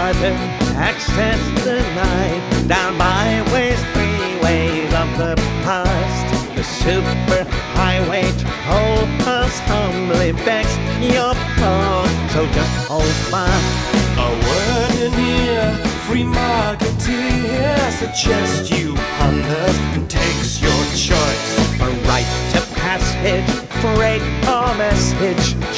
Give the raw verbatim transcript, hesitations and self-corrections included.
harder access denied. Down byways, freeways of the past, the superhighway toll us humbly begs your pause. So just hold fast. A word in ear, free marketeer, suggest you